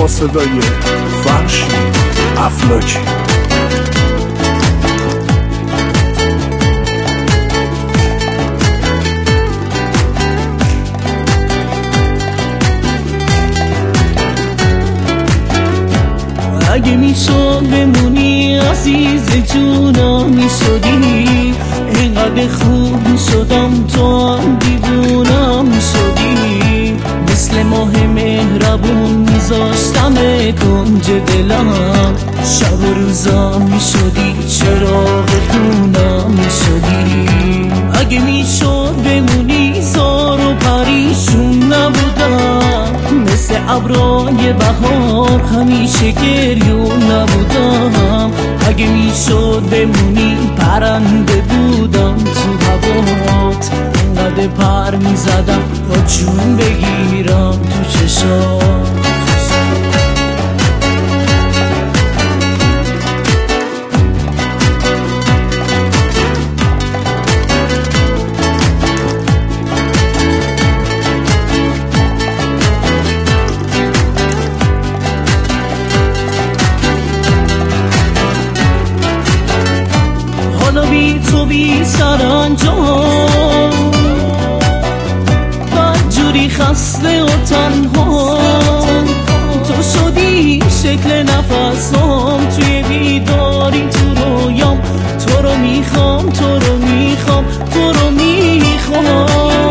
با صدای فرشی افلاکی. اگه میشد بمونی عزیز جونم میشدی، اینقدر خوب میشدم تو هم دیوونم میشدی. مثل ماه مهربون میذاشتم گنج دلم، شب و روزا میشدی چراغ خونم میشدی. اگه میشد بمونی زار و پریشون نبودم، مثل ابرای بهار همیشه گریون نبودم. اگه میشد بمونی پرنده بودم تو هوات، اینقدر پر میزدم تا جون بگیرم تو چشات. بی تو بی سرانجام بدجوری خسته و تنها، تو شدی شکل نفسام توی بیداری تو رویام. تو رو میخوام تو رو میخوام تو رو میخوام.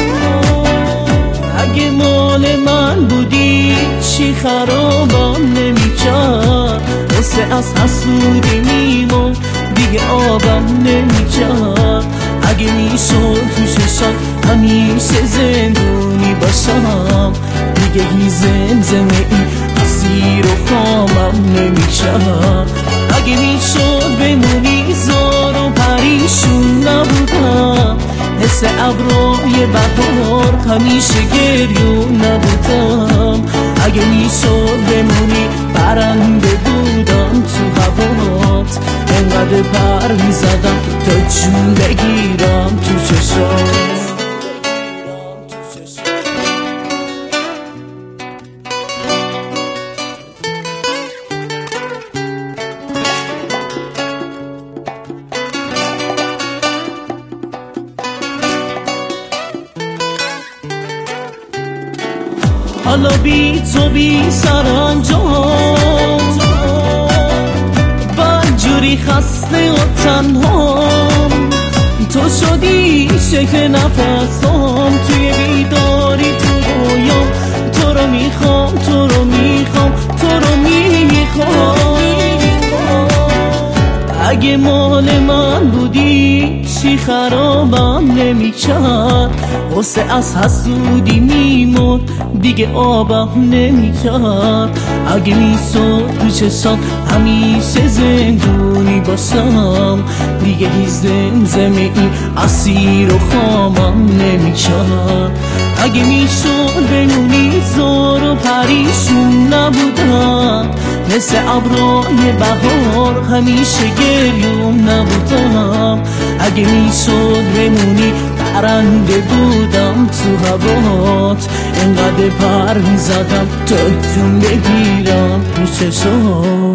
اگه مال من بودی چی خرابم نمیکرد، واسه از حسودی میمون دیگه آبم نمیکرد. اگه میشد تو ششات همیشه زندونی باشم، دیگه هی زمزمه این اسیر و خامم نمیکرد. اگه میشد بمونی زار و پریشون نبودم، مثل ابرای بهار همیشه گریون نبودم. اگه میشد بمونی پرنده بودم تو هوات، اینقدر پر میزدم تا جون بگیرم تو چشات. حالا بی تو بی سرانجام بدجوری خسته و تنها، تو شدی شکل نفسام توی بیداری تو رویام. تو رو میخوام تو رو میخوام تو رو میخوام. اگه مال من بودی چی خرابم نمیکرد، واسه از حسودی میمون دیگه آبم نمیکرد. اگه میشد تو چشات همیشه زندونی باشم، دیگه هیچ زمزمه این اسیر و خامم نمیکرد. اگه میشد بمونی زار و پریشون نبودم، مثل ابرای بهار همیشه گریون نبودم. اگه میشد بمونی پرنده بودم تو هوات، اینقدر پر میزدم تا جون بگیرم تو چشات.